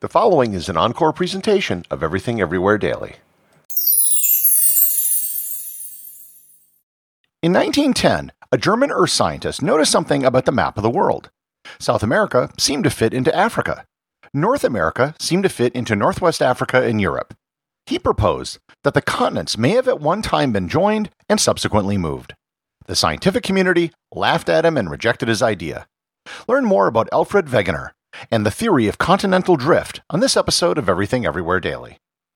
The following is an encore presentation of Everything Everywhere Daily. In 1910, a German earth scientist noticed something about the map of the world. South America seemed to fit into Africa. North America seemed to fit into Northwest Africa and Europe. He proposed that the continents may have at one time been joined and subsequently moved. The scientific community laughed at him and rejected his idea. Learn more about Alfred Wegener and the theory of continental drift on this episode of Everything Everywhere Daily.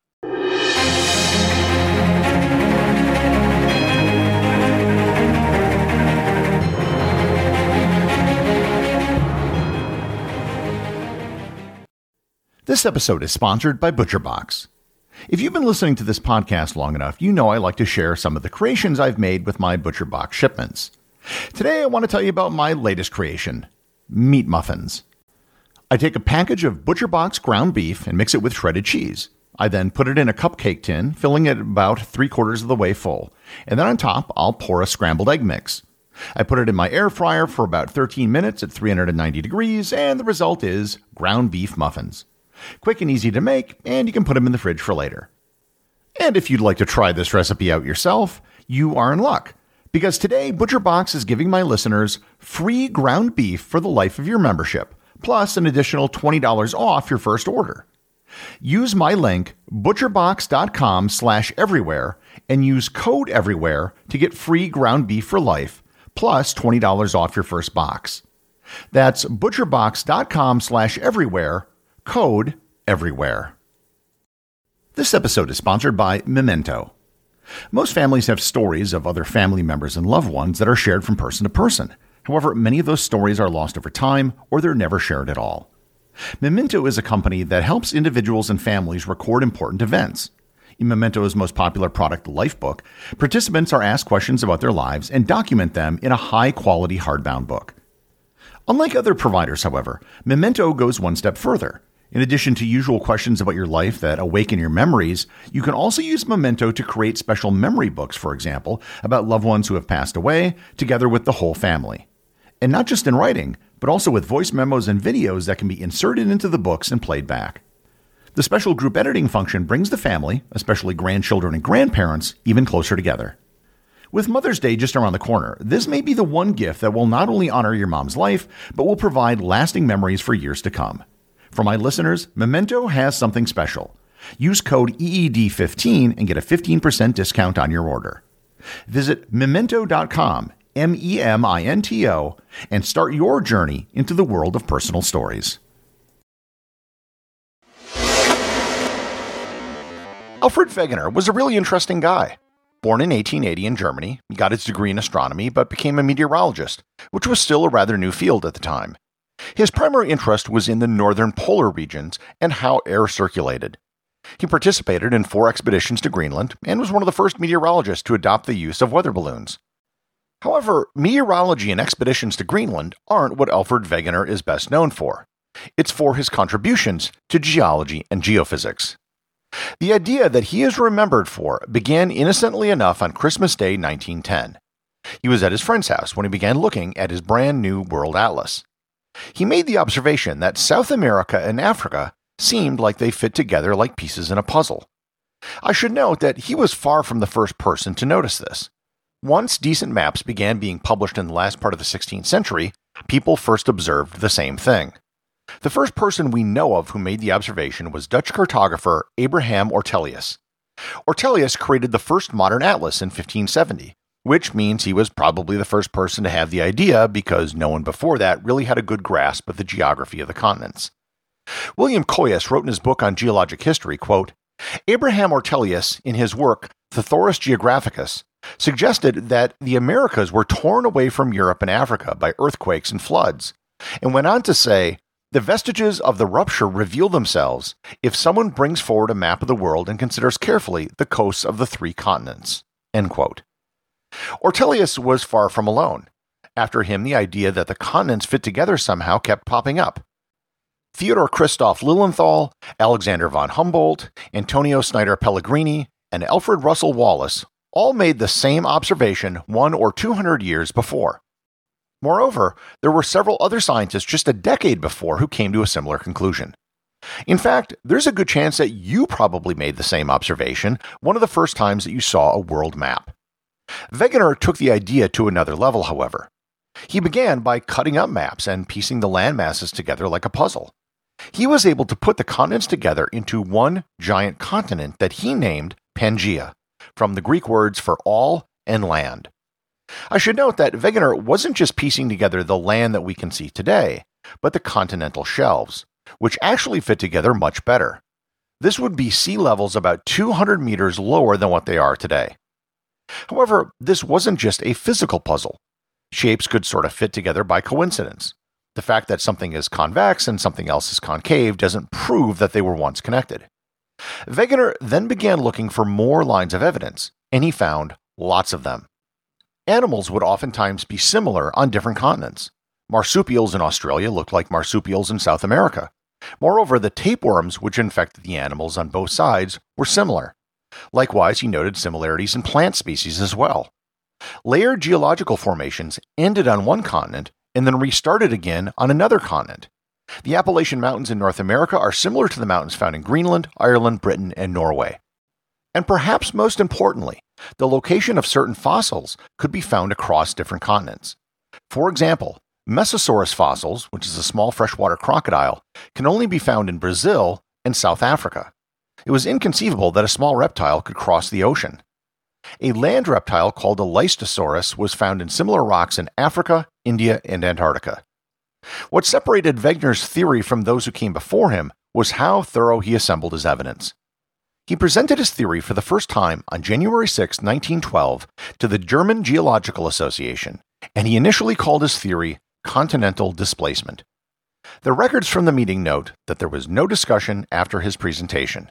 This episode is sponsored by ButcherBox. If you've been listening to this podcast long enough, you know I like to share some of the creations I've made with my ButcherBox shipments. Today I want to tell you about my latest creation, meat muffins. I take a package of ButcherBox ground beef and mix it with shredded cheese. I then put it in a cupcake tin, filling it about 3/4 of the way full. And then on top, I'll pour a scrambled egg mix. I put it in my air fryer for about 13 minutes at 390 degrees, and the result is ground beef muffins. Quick and easy to make, and you can put them in the fridge for later. And if you'd like to try this recipe out yourself, you are in luck. Because today, ButcherBox is giving my listeners free ground beef for the life of your membership, plus an additional $20 off your first order. Use my link, butcherbox.com/everywhere, and use code everywhere to get free ground beef for life, plus $20 off your first box. That's butcherbox.com/everywhere, code everywhere. This episode is sponsored by Memento. Most families have stories of other family members and loved ones that are shared from person to person. However, many of those stories are lost over time, or they're never shared at all. Memento is a company that helps individuals and families record important events. In Memento's most popular product, Lifebook, participants are asked questions about their lives and document them in a high-quality hardbound book. Unlike other providers, however, Memento goes one step further. In addition to usual questions about your life that awaken your memories, you can also use Memento to create special memory books, for example, about loved ones who have passed away, together with the whole family. And not just in writing, but also with voice memos and videos that can be inserted into the books and played back. The special group editing function brings the family, especially grandchildren and grandparents, even closer together. With Mother's Day just around the corner, this may be the one gift that will not only honor your mom's life, but will provide lasting memories for years to come. For my listeners, Memento has something special. Use code EED15 and get a 15% discount on your order. Visit memento.com, MEMINTO, and start your journey into the world of personal stories. Alfred Wegener was a really interesting guy. Born in 1880 in Germany, he got his degree in astronomy but became a meteorologist, which was still a rather new field at the time. His primary interest was in the northern polar regions and how air circulated. He participated in 4 expeditions to Greenland and was one of the first meteorologists to adopt the use of weather balloons. However, meteorology and expeditions to Greenland aren't what Alfred Wegener is best known for. It's for his contributions to geology and geophysics. The idea that he is remembered for began innocently enough on Christmas Day 1910. He was at his friend's house when he began looking at his brand new world atlas. He made the observation that South America and Africa seemed like they fit together like pieces in a puzzle. I should note that he was far from the first person to notice this. Once decent maps began being published in the last part of the 16th century, people first observed the same thing. The first person we know of who made the observation was Dutch cartographer Abraham Ortelius. Ortelius created the first modern atlas in 1570, which means he was probably the first person to have the idea because no one before that really had a good grasp of the geography of the continents. William Coyas wrote in his book on geologic history, quote, Abraham Ortelius, in his work Thesaurus Geographicus, suggested that the Americas were torn away from Europe and Africa by earthquakes and floods, and went on to say, the vestiges of the rupture reveal themselves if someone brings forward a map of the world and considers carefully the coasts of the 3 continents. End quote. Ortelius was far from alone. After him, the idea that the continents fit together somehow kept popping up. Theodor Christoph Lilienthal, Alexander von Humboldt, Antonio Snider Pellegrini, and Alfred Russel Wallace all made the same observation 100 or 200 years before. Moreover, there were several other scientists just a decade before who came to a similar conclusion. In fact, there's a good chance that you probably made the same observation one of the first times that you saw a world map. Wegener took the idea to another level, however. He began by cutting up maps and piecing the land masses together like a puzzle. He was able to put the continents together into one giant continent that he named Pangaea, from the Greek words for all and land. I should note that Wegener wasn't just piecing together the land that we can see today, but the continental shelves, which actually fit together much better. This would be sea levels about 200 meters lower than what they are today. However, this wasn't just a physical puzzle. Shapes could sort of fit together by coincidence. The fact that something is convex and something else is concave doesn't prove that they were once connected. Wegener then began looking for more lines of evidence, and he found lots of them. Animals would oftentimes be similar on different continents. Marsupials in Australia looked like marsupials in South America. Moreover, the tapeworms which infected the animals on both sides were similar. Likewise, he noted similarities in plant species as well. Layered geological formations ended on one continent and then restarted again on another continent. The Appalachian Mountains in North America are similar to the mountains found in Greenland, Ireland, Britain, and Norway. And perhaps most importantly, the location of certain fossils could be found across different continents. For example, Mesosaurus fossils, which is a small freshwater crocodile, can only be found in Brazil and South Africa. It was inconceivable that a small reptile could cross the ocean. A land reptile called a Leistosaurus was found in similar rocks in Africa, India, and Antarctica. What separated Wegener's theory from those who came before him was how thorough he assembled his evidence. He presented his theory for the first time on January 6, 1912, to the German Geological Association, and he initially called his theory continental displacement. The records from the meeting note that there was no discussion after his presentation.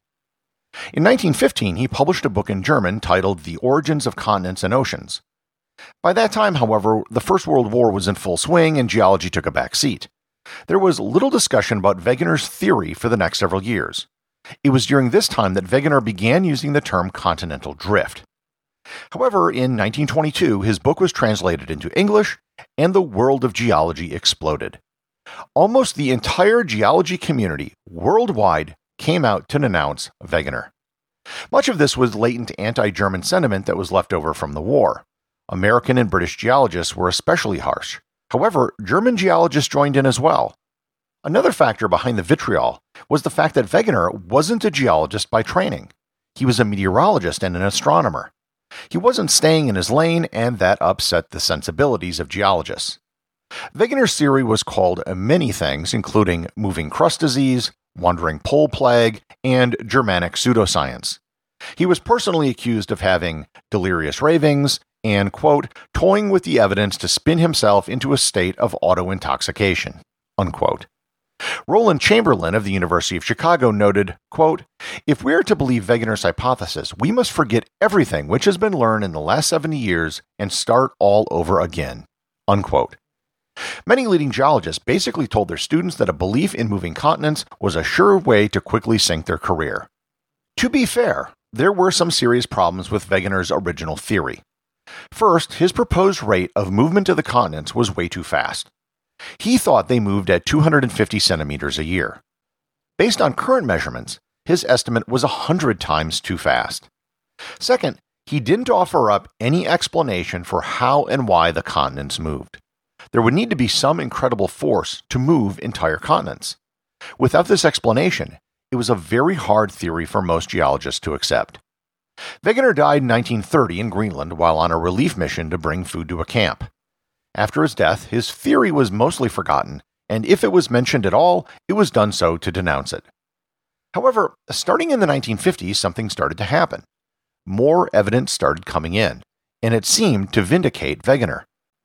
In 1915, he published a book in German titled The Origins of Continents and Oceans. By that time, however, the First World War was in full swing and geology took a back seat. There was little discussion about Wegener's theory for the next several years. It was during this time that Wegener began using the term continental drift. However, in 1922, his book was translated into English, and the world of geology exploded. Almost the entire geology community worldwide came out to denounce Wegener. Much of this was latent anti-German sentiment that was left over from the war. American and British geologists were especially harsh. However, German geologists joined in as well. Another factor behind the vitriol was the fact that Wegener wasn't a geologist by training. He was a meteorologist and an astronomer. He wasn't staying in his lane, and that upset the sensibilities of geologists. Wegener's theory was called many things, including moving crust disease, wandering pole plague, and Germanic pseudoscience. He was personally accused of having delirious ravings and, quote, toying with the evidence to spin himself into a state of auto-intoxication, unquote. Roland Chamberlain of the University of Chicago noted, quote, if we are to believe Wegener's hypothesis, we must forget everything which has been learned in the last 70 years and start all over again, unquote. Many leading geologists basically told their students that a belief in moving continents was a sure way to quickly sink their career. To be fair, there were some serious problems with Wegener's original theory. First, his proposed rate of movement of the continents was way too fast. He thought they moved at 250 centimeters a year. Based on current measurements, his estimate was 100 times too fast. Second, he didn't offer up any explanation for how and why the continents moved. There would need to be some incredible force to move entire continents. Without this explanation, it was a very hard theory for most geologists to accept. Wegener died in 1930 in Greenland while on a relief mission to bring food to a camp. After his death, his theory was mostly forgotten, and if it was mentioned at all, it was done so to denounce it. However, starting in the 1950s, something started to happen. More evidence started coming in, and it seemed to vindicate Wegener.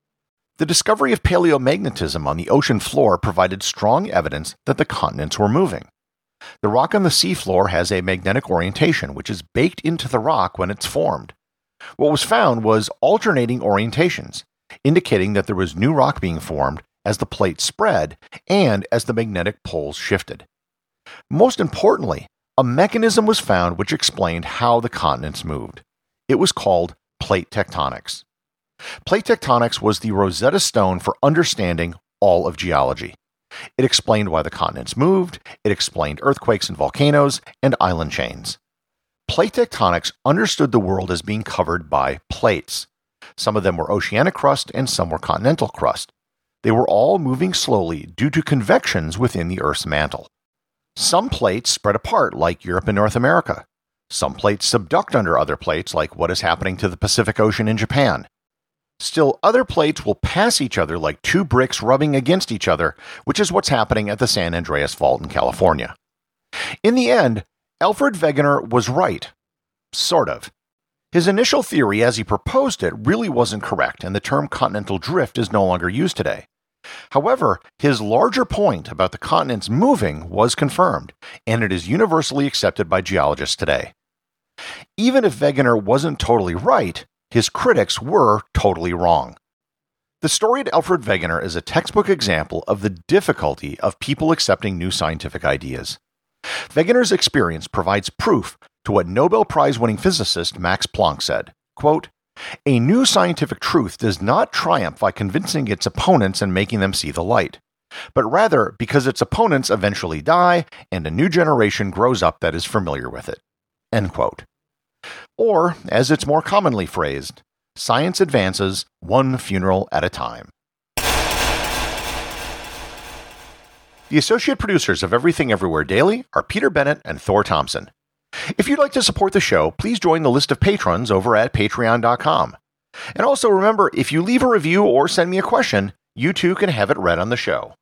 The discovery of paleomagnetism on the ocean floor provided strong evidence that the continents were moving. The rock on the seafloor has a magnetic orientation, which is baked into the rock when it's formed. What was found was alternating orientations, indicating that there was new rock being formed as the plate spread and as the magnetic poles shifted. Most importantly, a mechanism was found which explained how the continents moved. It was called plate tectonics. Plate tectonics was the Rosetta Stone for understanding all of geology. It explained why the continents moved, it explained earthquakes and volcanoes, and island chains. Plate tectonics understood the world as being covered by plates. Some of them were oceanic crust and some were continental crust. They were all moving slowly due to convections within the Earth's mantle. Some plates spread apart, like Europe and North America. Some plates subduct under other plates, like what is happening to the Pacific Ocean in Japan. Still, other plates will pass each other like two bricks rubbing against each other, which is what's happening at the San Andreas Fault in California. In the end, Alfred Wegener was right. Sort of. His initial theory as he proposed it really wasn't correct, and the term continental drift is no longer used today. However, his larger point about the continents moving was confirmed, and it is universally accepted by geologists today. Even if Wegener wasn't totally right, his critics were totally wrong. The storied Alfred Wegener is a textbook example of the difficulty of people accepting new scientific ideas. Wegener's experience provides proof to what Nobel Prize-winning physicist Max Planck said, quote, "A new scientific truth does not triumph by convincing its opponents and making them see the light, but rather because its opponents eventually die and a new generation grows up that is familiar with it." End quote. Or, as it's more commonly phrased, science advances one funeral at a time. The associate producers of Everything Everywhere Daily are Peter Bennett and Thor Thompson. If you'd like to support the show, please join the list of patrons over at patreon.com. And also remember, if you leave a review or send me a question, you too can have it read on the show.